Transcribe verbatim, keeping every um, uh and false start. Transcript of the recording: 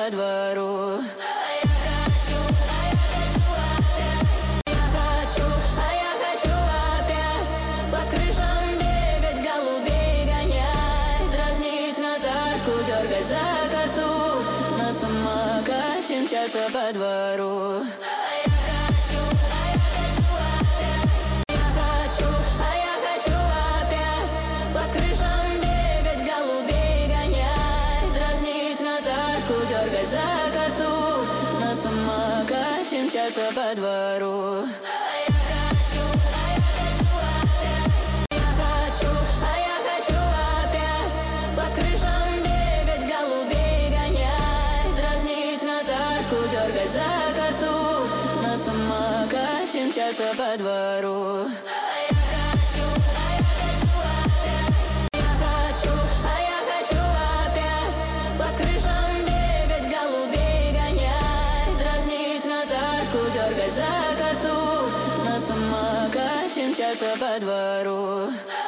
по двору. А я хочу, а я хочу опять. Я хочу, а я хочу опять по крышам бегать, голубей гонять, дразнить Наташку, дергать за косу, на самокате мчаться по двору. Дергать за косу, на самокате мчаться по двору. А я хочу, а я хочу опять. Я хочу, а я хочу опять по крышам бегать, голубей гонять, дразнить Наташку, дергать за косу, на самокате мчаться по двору. Дергать за косу, на самокате мчаться по двору.